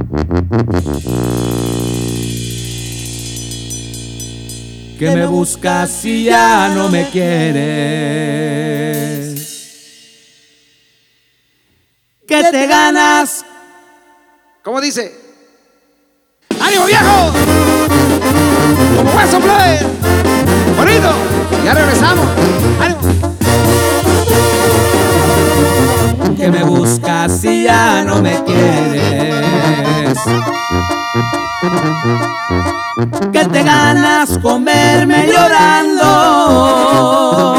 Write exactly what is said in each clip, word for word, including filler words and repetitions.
Que me buscas si ya no me quieres, que te ganas. ¿Cómo dice? ¡Ánimo, viejo! ¡Como hueso, plebe! ¡Bonito! Ya regresamos. ¡Ánimo! Que me buscas si ya no me quieres, que te ganas con verme llorando.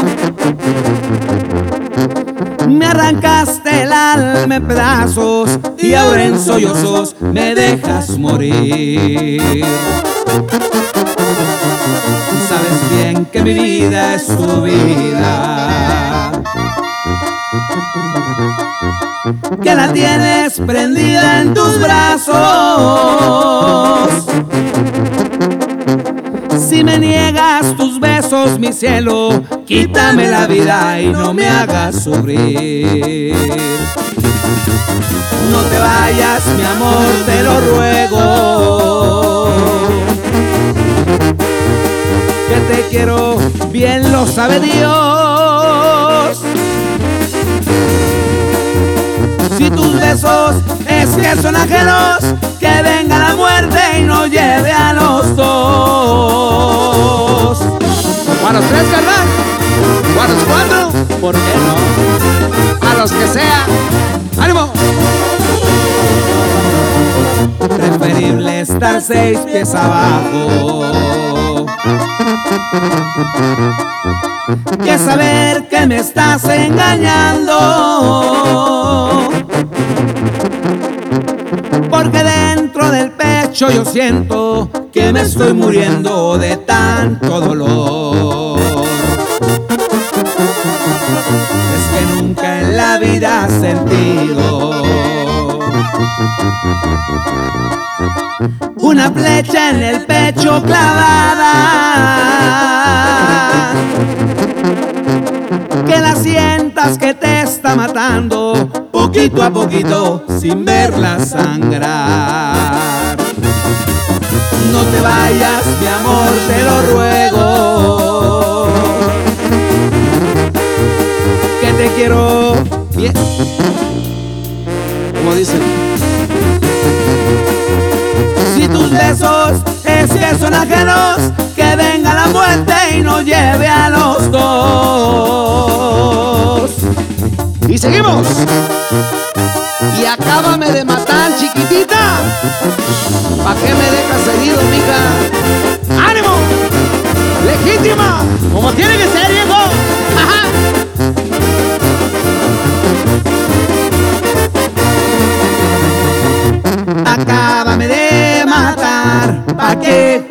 Me arrancaste el alma en pedazos y ahora en sollozos me dejas morir. Sabes bien que mi vida es tu vida, que la tienes prendida en tus brazos. Si me niegas tus besos, mi cielo, quítame la vida y no me hagas sufrir. No te vayas, mi amor, te lo ruego, que te quiero, bien lo sabe Dios. Si tus besos es que son ajenos, que venga la muerte y nos lleve a los dos. ¿O a los tres, carnal? ¿O a los cuatro? ¿Por qué no? A los que sea. ¡Ánimo! Preferible estar seis pies abajo que saber que me estás engañando, porque dentro del pecho yo siento que me estoy muriendo de tanto dolor. Es que nunca en la vida has sentido una flecha en el pecho clavada, que la sientas que te está matando poquito a poquito sin verla sangrar. No te vayas, mi amor, te lo ruego, que te quiero bien. ¿Cómo dice? Si tus besos es que son ajenos, que venga la muerte y nos lleve a los dos. Y seguimos. Y acábame de matar, chiquitita. ¿Pa' qué me dejas herido, mija? ¡Ánimo! ¡Legítima! ¡Como tiene que ser, viejo! ¡Ajá! Acábame de matar, ¿pa' qué?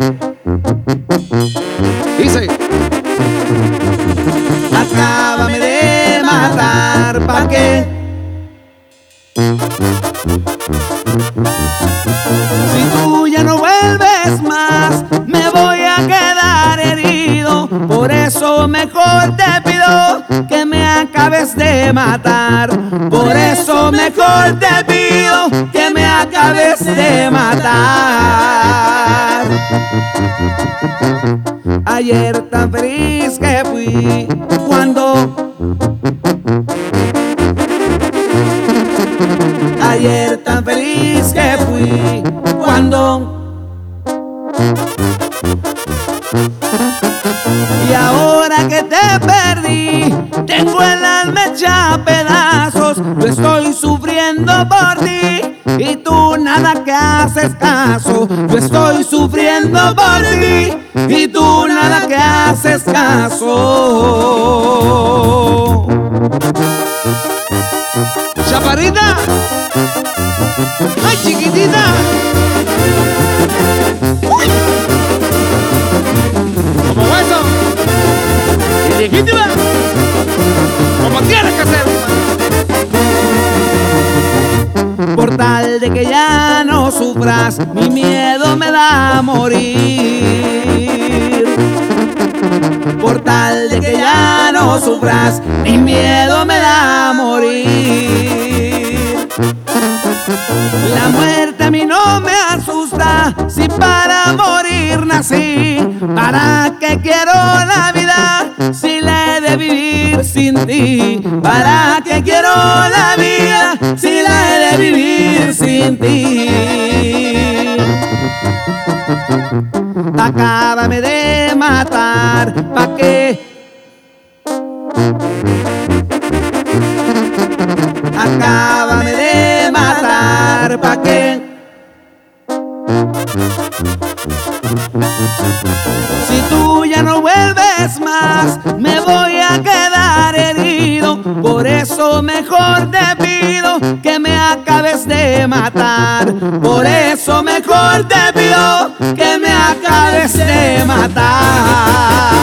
Dice. Acábame de matar, ¿pa' qué? Si tú ya no vuelves más, me voy a quedar herido. Por eso mejor te pido que me acabes de matar. Por eso mejor te pido que me acabes de matar. Ayer tan feliz que fui cuando Ayer tan feliz que fui cuando y ahora que te perdí, tengo el alma hecha a pedazos. Yo estoy sufriendo por ti y tú nada que haces caso. Yo estoy sufriendo por ti y tú nada que haces caso. Chaparrita. ¡Ay, chiquitita! ¡Uy! Como hueso. Y legítima. Como tienes que ser. Por tal de que ya no sufras, mi miedo me da a morir. Por tal de que ya no sufras, mi miedo me da a morir. La muerte a mí no si para morir nací? ¿Para qué quiero la vida si la he de vivir sin ti? ¿Para qué quiero la vida si la he de vivir sin ti? Acábame de matar, ¿pa' qué? Acábame de matar, ¿pa' qué? Si tú ya no vuelves más, me voy a quedar herido. Por eso mejor te pido que me acabes de matar. Por eso mejor te pido que me acabes de matar.